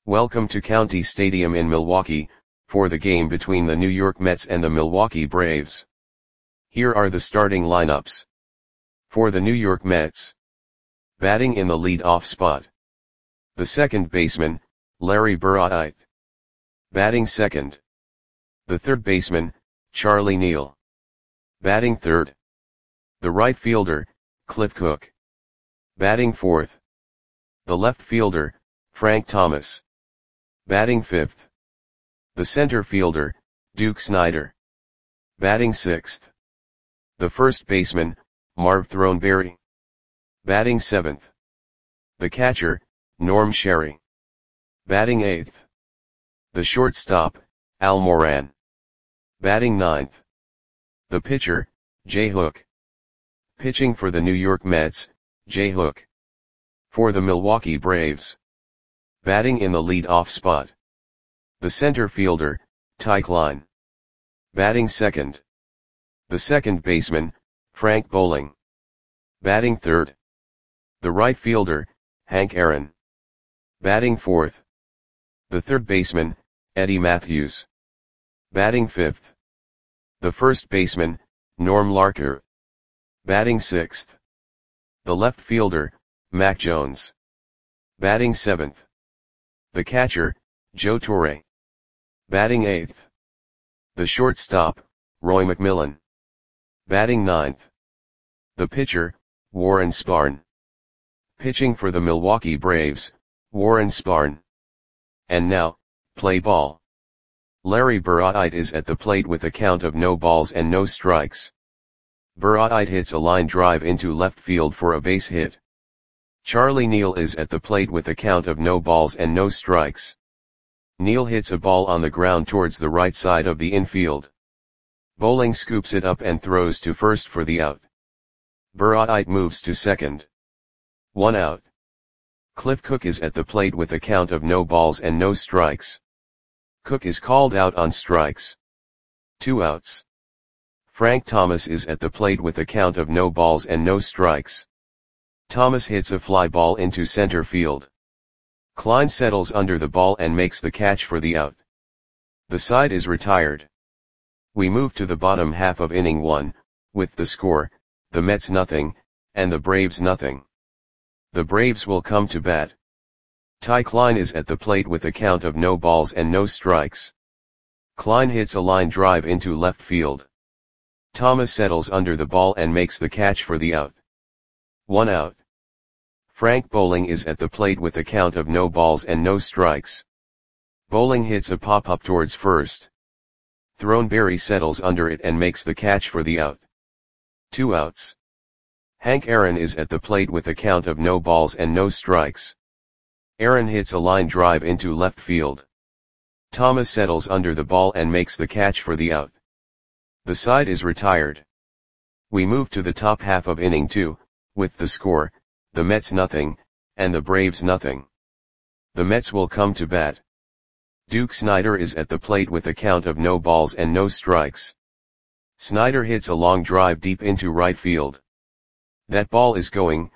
Welcome to County Stadium in Milwaukee, for the game between the New York Mets and the Milwaukee Braves. Here are the starting lineups. For the New York Mets. Batting in the lead-off spot. The second baseman, Larry Burritt. Batting second. The third baseman, Charlie Neal. Batting third. The right fielder, Cliff Cook. Batting fourth. The left fielder, Frank Thomas. Batting fifth. The center fielder, Duke Snider. Batting sixth. The first baseman, Marv Throneberry. Batting seventh. The catcher, Norm Sherry. Batting eighth. The shortstop, Al Moran. Batting ninth. The pitcher, Jay Hook. Pitching for the New York Mets, Jay Hook. For the Milwaukee Braves. Batting in the lead-off spot. The center fielder, Ty Klein. Batting second. The second baseman, Frank Bowling. Batting third. The right fielder, Hank Aaron. Batting fourth. The third baseman, Eddie Mathews. Batting fifth. The first baseman, Norm Larker. Batting sixth. The left fielder, Mac Jones. Batting seventh. The catcher, Joe Torre. Batting eighth. The shortstop, Roy McMillan. Batting ninth. The pitcher, Warren Spahn. Pitching for the Milwaukee Braves, Warren Spahn. And now, play ball. Larry Burritt is at the plate with a count of no balls and no strikes. Burritt hits a line drive into left field for a base hit. Charlie Neal is at the plate with a count of no balls and no strikes. Neal hits a ball on the ground towards the right side of the infield. Bowling scoops it up and throws to first for the out. Burritt moves to second. 1 out. Cliff Cook is at the plate with a count of no balls and no strikes. Cook is called out on strikes. 2 outs. Frank Thomas is at the plate with a count of no balls and no strikes. Thomas hits a fly ball into center field. Klein settles under the ball and makes the catch for the out. The side is retired. We move to the bottom half of inning 1, with the score, the Mets nothing, and the Braves nothing. The Braves will come to bat. Ty Klein is at the plate with a count of no balls and no strikes. Klein hits a line drive into left field. Thomas settles under the ball and makes the catch for the out. 1 out. Frank Bowling is at the plate with a count of no balls and no strikes. Bowling hits a pop-up towards first. Throneberry settles under it and makes the catch for the out. 2 outs. Hank Aaron is at the plate with a count of no balls and no strikes. Aaron hits a line drive into left field. Thomas settles under the ball and makes the catch for the out. The side is retired. We move to the top half of inning 2, with the score, the Mets nothing, and the Braves nothing. The Mets will come to bat. Duke Snider is at the plate with a count of no balls and no strikes. Snider hits a long drive deep into right field. That ball is gone.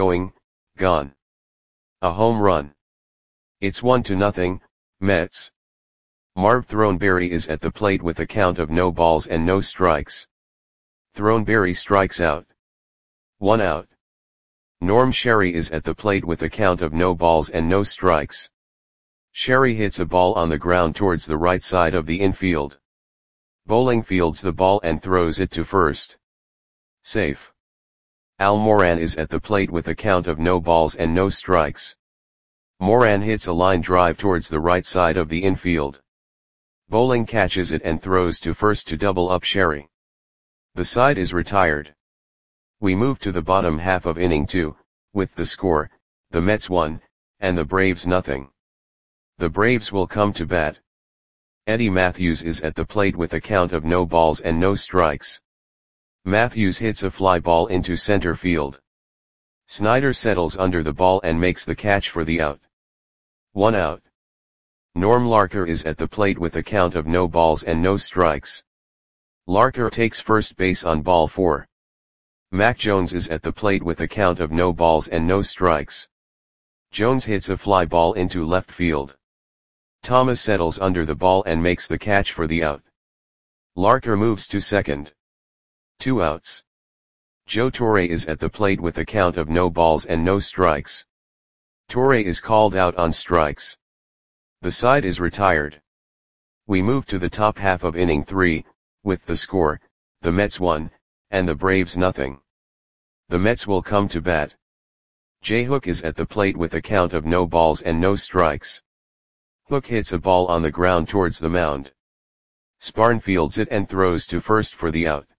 A home run. It's 1-0, Mets. Marv Throneberry is at the plate with a count of no balls and no strikes. Throneberry strikes out. 1 out. Norm Sherry is at the plate with a count of no balls and no strikes. Sherry hits a ball on the ground towards the right side of the infield. Bowling fields the ball and throws it to first. Safe. Al Moran is at the plate with a count of no balls and no strikes. Moran hits a line drive towards the right side of the infield. Bowling catches it and throws to first to double up Sherry. The side is retired. We move to the bottom half of inning 2, with the score, the Mets 1, and the Braves nothing. The Braves will come to bat. Eddie Mathews is at the plate with a count of no balls and no strikes. Mathews hits a fly ball into center field. Snider settles under the ball and makes the catch for the out. 1 out. Norm Larker is at the plate with a count of no balls and no strikes. Larker takes first base on ball 4. Mac Jones is at the plate with a count of no balls and no strikes. Jones hits a fly ball into left field. Thomas settles under the ball and makes the catch for the out. Larker moves to second. 2 outs. Joe Torre is at the plate with a count of no balls and no strikes. Torre is called out on strikes. The side is retired. We move to the top half of inning 3, with the score, the Mets 1, and the Braves nothing. The Mets will come to bat. J. Hook is at the plate with a count of no balls and no strikes. Hook hits a ball on the ground towards the mound. Sparn fields it and throws to first for the out.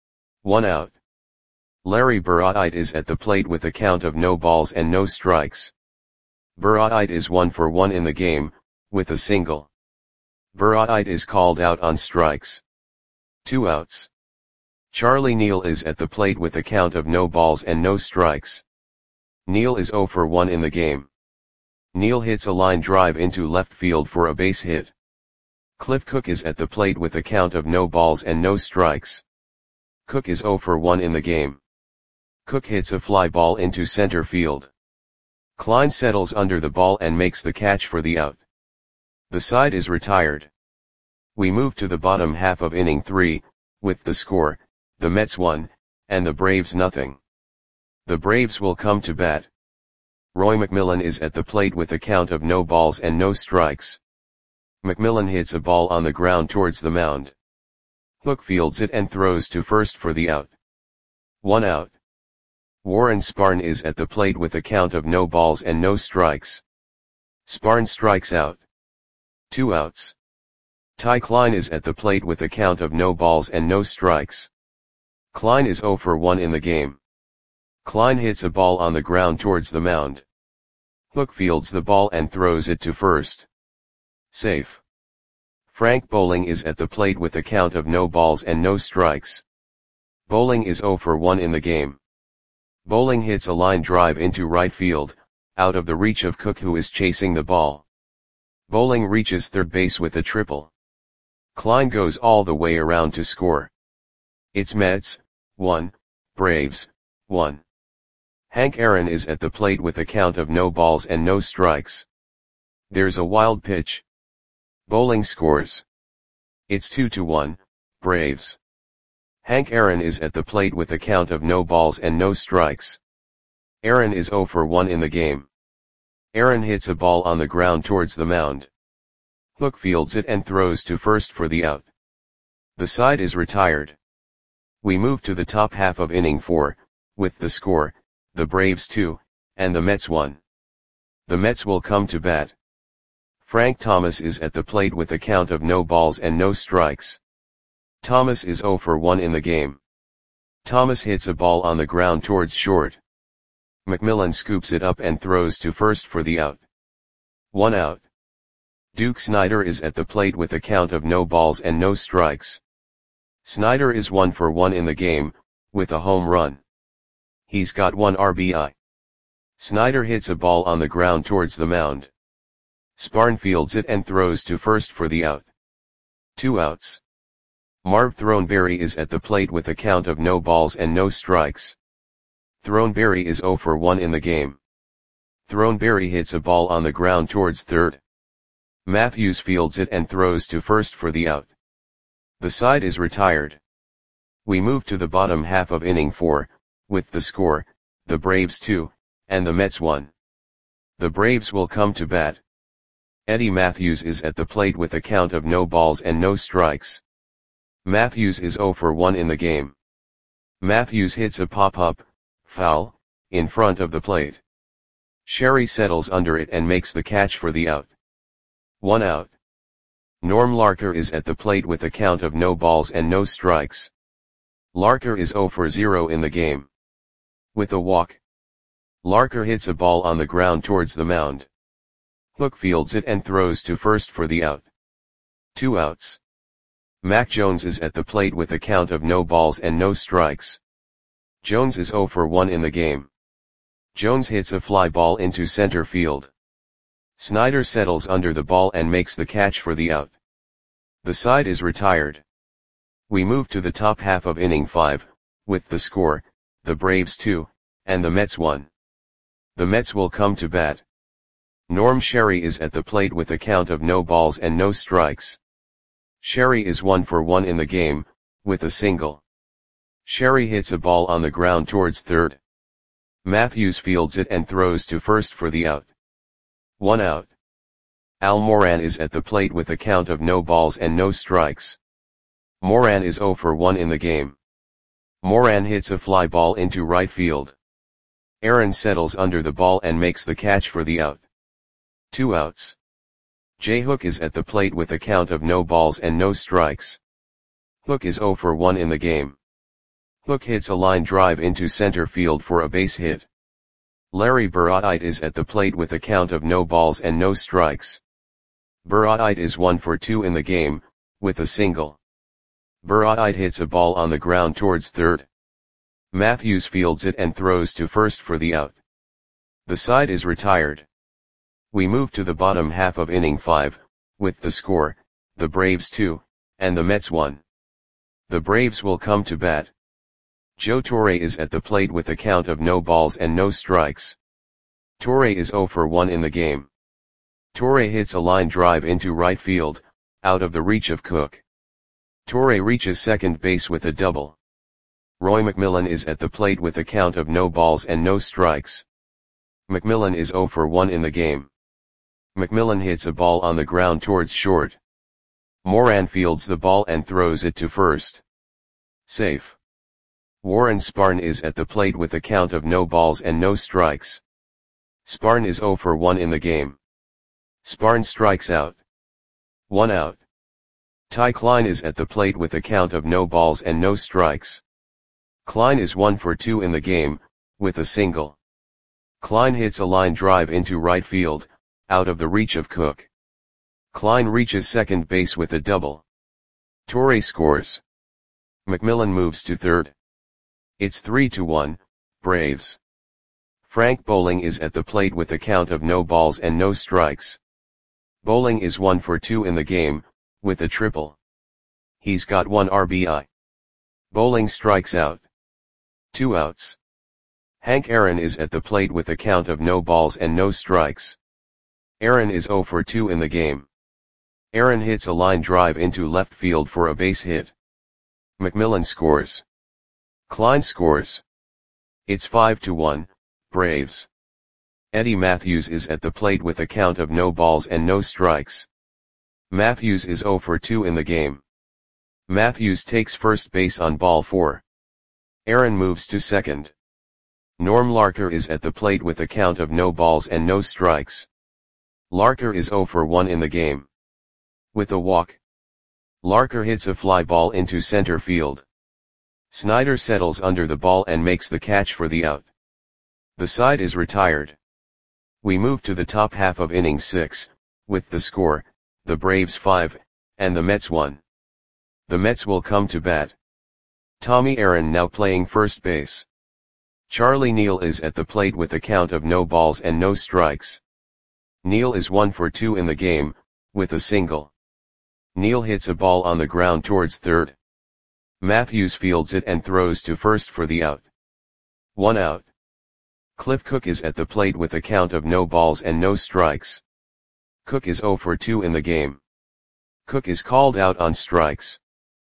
1 out. Larry Burritt is at the plate with a count of no balls and no strikes. Burritt is 1 for 1 in the game, with a single. Burritt is called out on strikes. 2 outs. Charlie Neal is at the plate with a count of no balls and no strikes. Neal is 0 for 1 in the game. Neal hits a line drive into left field for a base hit. Cliff Cook is at the plate with a count of no balls and no strikes. Cook is 0 for 1 in the game. Cook hits a fly ball into center field. Klein settles under the ball and makes the catch for the out. The side is retired. We move to the bottom half of inning 3, with the score, the Mets 1, and the Braves nothing. The Braves will come to bat. Roy McMillan is at the plate with a count of no balls and no strikes. McMillan hits a ball on the ground towards the mound. Hook fields it and throws to first for the out. 1 out. Warren Sparn is at the plate with a count of no balls and no strikes. Sparn strikes out. 2 outs. Ty Klein is at the plate with a count of no balls and no strikes. Klein is 0 for 1 in the game. Klein hits a ball on the ground towards the mound. Hook fields the ball and throws it to first. Safe. Frank Bowling is at the plate with a count of no balls and no strikes. Bowling is 0 for 1 in the game. Bowling hits a line drive into right field, out of the reach of Cook who is chasing the ball. Bowling reaches third base with a triple. Klein goes all the way around to score. It's Mets, 1, Braves, 1. Hank Aaron is at the plate with a count of no balls and no strikes. There's a wild pitch. Bowling scores. It's 2-1, Braves. Hank Aaron is at the plate with a count of no balls and no strikes. Aaron is 0 for 1 in the game. Aaron hits a ball on the ground towards the mound. Hook fields it and throws to first for the out. The side is retired. We move to the top half of inning 4, with the score, the Braves 2, and the Mets 1. The Mets will come to bat. Frank Thomas is at the plate with a count of no balls and no strikes. Thomas is 0 for 1 in the game. Thomas hits a ball on the ground towards short. McMillan scoops it up and throws to first for the out. 1 out. Duke Snider is at the plate with a count of no balls and no strikes. Snider is 1 for 1 in the game, with a home run. He's got 1 RBI. Snider hits a ball on the ground towards the mound. Sparn fields it and throws to first for the out. 2 outs. Marv Throneberry is at the plate with a count of no balls and no strikes. Throneberry is 0 for 1 in the game. Throneberry hits a ball on the ground towards third. Matthews fields it and throws to first for the out. The side is retired. We move to the bottom half of inning 4, with the score, the Braves 2, and the Mets 1. The Braves will come to bat. Eddie Matthews is at the plate with a count of no balls and no strikes. Matthews is 0 for 1 in the game. Matthews hits a pop-up, foul, in front of the plate. Sherry settles under it and makes the catch for the out. 1 out. Norm Larker is at the plate with a count of no balls and no strikes. Larker is 0 for 0 in the game. With a walk. Larker hits a ball on the ground towards the mound. Hook fields it and throws to first for the out. 2 outs. Mac Jones is at the plate with a count of no balls and no strikes. Jones is 0 for 1 in the game. Jones hits a fly ball into center field. Snider settles under the ball and makes the catch for the out. The side is retired. We move to the top half of inning 5, with the score, the Braves 2, and the Mets 1. The Mets will come to bat. Norm Sherry is at the plate with a count of no balls and no strikes. Sherry is 1 for 1 in the game, with a single. Sherry hits a ball on the ground towards third. Matthews fields it and throws to first for the out. 1 out. Al Moran is at the plate with a count of no balls and no strikes. Moran is 0 for 1 in the game. Moran hits a fly ball into right field. Aaron settles under the ball and makes the catch for the out. 2 outs. J. Hook is at the plate with a count of no balls and no strikes. Hook is 0 for 1 in the game. Hook hits a line drive into center field for a base hit. Larry Burritt is at the plate with a count of no balls and no strikes. Burritt is 1 for 2 in the game, with a single. Burritt hits a ball on the ground towards third. Matthews fields it and throws to first for the out. The side is retired. We move to the bottom half of inning 5, with the score, the Braves 2, and the Mets 1. The Braves will come to bat. Joe Torre is at the plate with a count of no balls and no strikes. Torre is 0 for 1 in the game. Torre hits a line drive into right field, out of the reach of Cook. Torre reaches second base with a double. Roy McMillan is at the plate with a count of no balls and no strikes. McMillan is 0 for 1 in the game. McMillan hits a ball on the ground towards short. Moran fields the ball and throws it to first. Safe. Warren Spahn is at the plate with a count of no balls and no strikes. Spahn is 0 for 1 in the game. Spahn strikes out. 1 out. Ty Klein is at the plate with a count of no balls and no strikes. Klein is 1 for 2 in the game, with a single. Klein hits a line drive into right field, out of the reach of Cook. Klein reaches second base with a double. Torre scores. McMillan moves to third. It's 3-1, Braves. Frank Bowling is at the plate with a count of no balls and no strikes. Bowling is 1 for 2 in the game, with a triple. He's got 1 RBI. Bowling strikes out. 2 outs. Hank Aaron is at the plate with a count of no balls and no strikes. Aaron is 0 for 2 in the game. Aaron hits a line drive into left field for a base hit. McMillan scores. Klein scores. It's 5-1, Braves. Eddie Matthews is at the plate with a count of no balls and no strikes. Matthews is 0 for 2 in the game. Matthews takes first base on ball 4. Aaron moves to second. Norm Larker is at the plate with a count of no balls and no strikes. Larker is 0 for 1 in the game. With a walk. Larker hits a fly ball into center field. Snyder settles under the ball and makes the catch for the out. The side is retired. We move to the top half of inning 6, with the score, the Braves 5, and the Mets 1. The Mets will come to bat. Tommy Aaron now playing first base. Charlie Neal is at the plate with a count of no balls and no strikes. Neal is 1 for 2 in the game, with a single. Neal hits a ball on the ground towards third. Matthews fields it and throws to first for the out. 1 out. Cliff Cook is at the plate with a count of no balls and no strikes. Cook is 0 for 2 in the game. Cook is called out on strikes.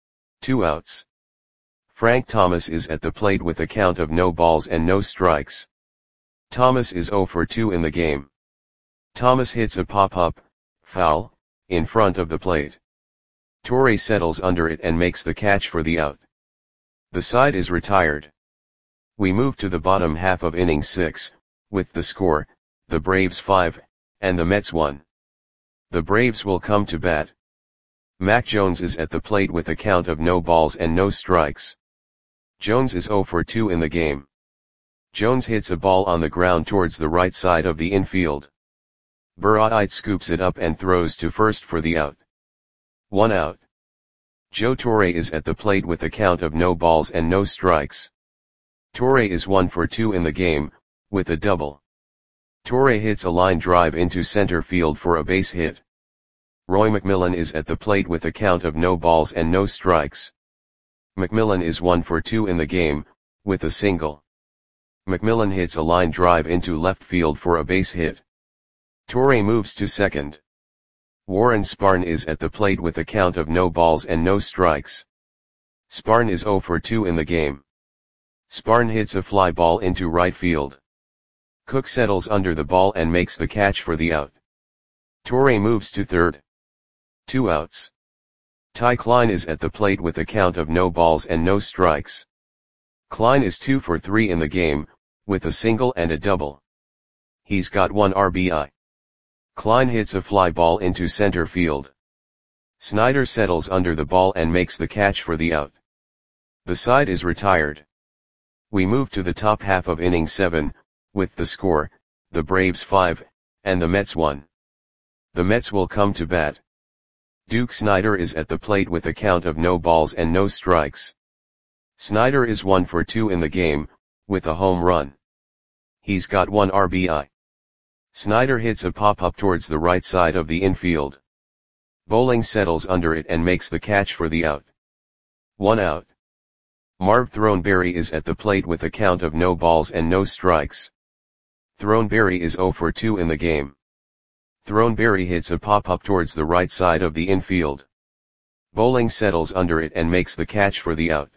2 outs. Frank Thomas is at the plate with a count of no balls and no strikes. Thomas is 0 for 2 in the game. Thomas hits a pop-up, foul, in front of the plate. Torre settles under it and makes the catch for the out. The side is retired. We move to the bottom half of inning 6, with the score, the Braves 5, and the Mets 1. The Braves will come to bat. Mac Jones is at the plate with a count of no balls and no strikes. Jones is 0 for 2 in the game. Jones hits a ball on the ground towards the right side of the infield. Burritt scoops it up and throws to first for the out. 1 out. Joe Torre is at the plate with a count of no balls and no strikes. Torre is 1 for 2 in the game, with a double. Torre hits a line drive into center field for a base hit. Roy McMillan is at the plate with a count of no balls and no strikes. McMillan is 1 for 2 in the game, with a single. McMillan hits a line drive into left field for a base hit. Torre moves to second. Warren Sparn is at the plate with a count of no balls and no strikes. Sparn is 0 for 2 in the game. Sparn hits a fly ball into right field. Cook settles under the ball and makes the catch for the out. Torre moves to third. 2 outs. Ty Klein is at the plate with a count of no balls and no strikes. Klein is 2 for 3 in the game, with a single and a double. He's got 1 RBI. Klein hits a fly ball into center field. Snyder settles under the ball and makes the catch for the out. The side is retired. We move to the top half of inning 7, with the score, the Braves 5, and the Mets 1. The Mets will come to bat. Duke Snyder is at the plate with a count of no balls and no strikes. Snyder is 1 for 2 in the game, with a home run. He's got 1 RBI. Snyder hits a pop-up towards the right side of the infield. Bowling settles under it and makes the catch for the out. 1 out. Marv Throneberry is at the plate with a count of no balls and no strikes. Throneberry is 0 for 2 in the game. Throneberry hits a pop-up towards the right side of the infield. Bowling settles under it and makes the catch for the out.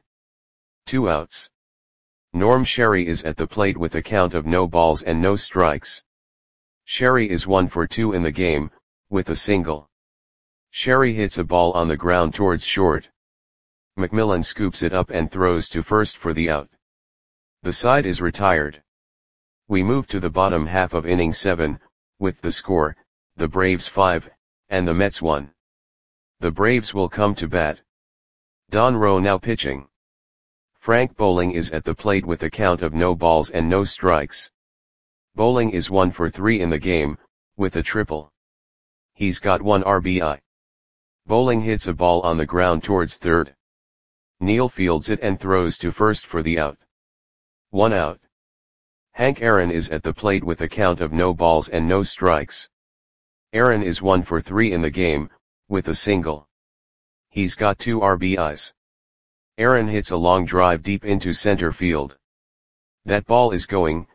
2 outs. Norm Sherry is at the plate with a count of no balls and no strikes. Sherry is 1 for 2 in the game, with a single. Sherry hits a ball on the ground towards short. McMillan scoops it up and throws to first for the out. The side is retired. We move to the bottom half of inning 7, with the score, the Braves 5, and the Mets 1. The Braves will come to bat. Don Rowe now pitching. Frank Bowling is at the plate with a count of no balls and no strikes. Bowling is 1 for 3 in the game, with a triple. He's got 1 RBI. Bowling hits a ball on the ground towards third. Neal fields it and throws to first for the out. 1 out. Hank Aaron is at the plate with a count of no balls and no strikes. Aaron is 1 for 3 in the game, with a single. He's got 2 RBIs. Aaron hits a long drive deep into center field. That ball is going,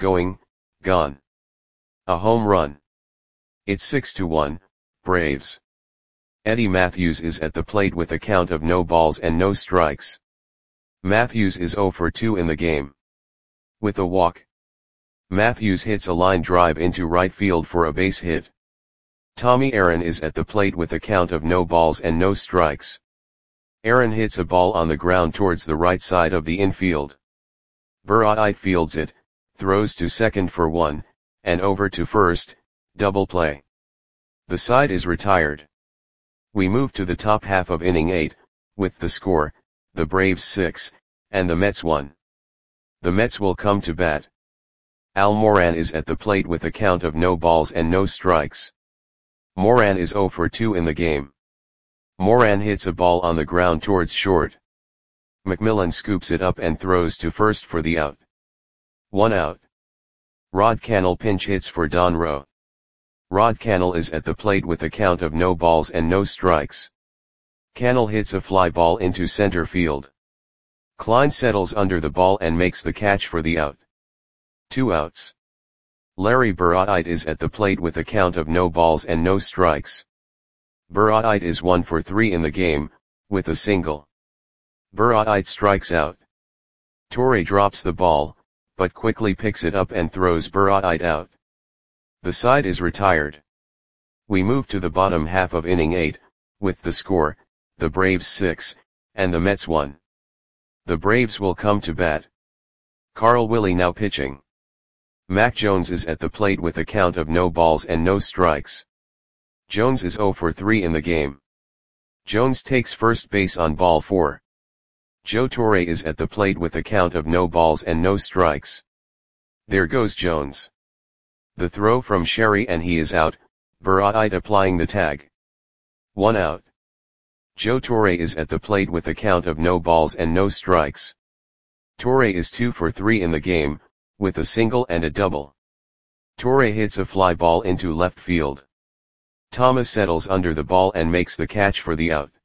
gone. A home run. It's 6-1, Braves. Eddie Matthews is at the plate with a count of no balls and no strikes. Matthews is 0 for 2 in the game. With a walk. Matthews hits a line drive into right field for a base hit. Tommy Aaron is at the plate with a count of no balls and no strikes. Aaron hits a ball on the ground towards the right side of the infield. Burritt fields it, throws to second for 1, and over to first, double play. The side is retired. We move to the top half of inning 8, with the score, the Braves 6, and the Mets 1. The Mets will come to bat. Al Moran is at the plate with a count of no balls and no strikes. Moran is 0 for 2 in the game. Moran hits a ball on the ground towards short. McMillan scoops it up and throws to first for the out. 1 out. Rod Cannell pinch hits for Don Rowe. Rod Cannell is at the plate with a count of no balls and no strikes. Cannell hits a fly ball into center field. Klein settles under the ball and makes the catch for the out. 2 outs. Larry Burritt is at the plate with a count of no balls and no strikes. Burritt is 1 for 3 in the game, with a single. Burritt strikes out. Torre drops the ball, but quickly picks it up and throws Burritt out. The side is retired. We move to the bottom half of inning 8, with the score, the Braves 6, and the Mets 1. The Braves will come to bat. Carl Willie now pitching. Mac Jones is at the plate with a count of no balls and no strikes. Jones is 0 for 3 in the game. Jones takes first base on ball 4. Joe Torre is at the plate with a count of no balls and no strikes. There goes Jones. The throw from Sherry and he is out, Burritt applying the tag. 1 out. Joe Torre is at the plate with a count of no balls and no strikes. Torre is 2 for 3 in the game, with a single and a double. Torre hits a fly ball into left field. Thomas settles under the ball and makes the catch for the out.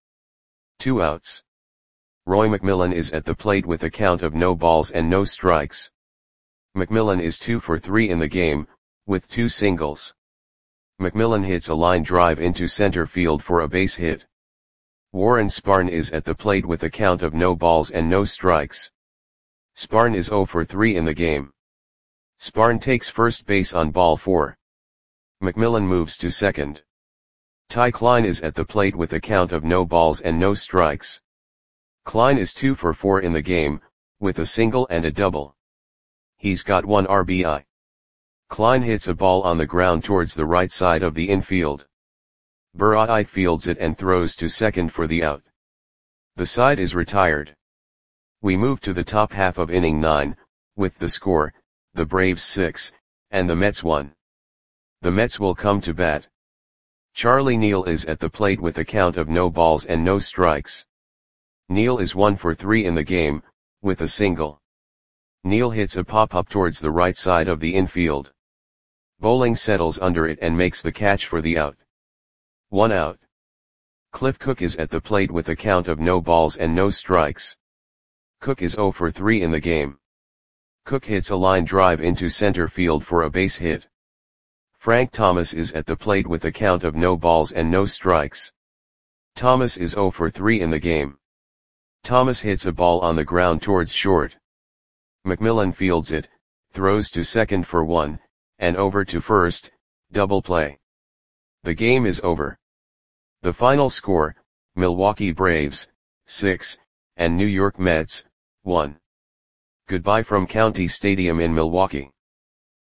2 outs. Roy McMillan is at the plate with a count of no balls and no strikes. McMillan is 2 for 3 in the game, with 2 singles. McMillan hits a line drive into center field for a base hit. Warren Spahn is at the plate with a count of no balls and no strikes. Spahn is 0 for 3 in the game. Spahn takes first base on ball 4. McMillan moves to second. Ty Klein is at the plate with a count of no balls and no strikes. Klein is 2 for 4 in the game, with a single and a double. He's got 1 RBI. Klein hits a ball on the ground towards the right side of the infield. Burrite fields it and throws to second for the out. The side is retired. We move to the top half of inning 9, with the score, the Braves 6, and the Mets 1. The Mets will come to bat. Charlie Neal is at the plate with a count of no balls and no strikes. Neal is 1 for 3 in the game, with a single. Neal hits a pop-up towards the right side of the infield. Bowling settles under it and makes the catch for the out. 1 out. Cliff Cook is at the plate with a count of no balls and no strikes. Cook is 0 for 3 in the game. Cook hits a line drive into center field for a base hit. Frank Thomas is at the plate with a count of no balls and no strikes. Thomas is 0 for 3 in the game. Thomas hits a ball on the ground towards short. McMillan fields it, throws to second for 1, and over to first, double play. The game is over. The final score, Milwaukee Braves, 6, and New York Mets, 1. Goodbye from County Stadium in Milwaukee.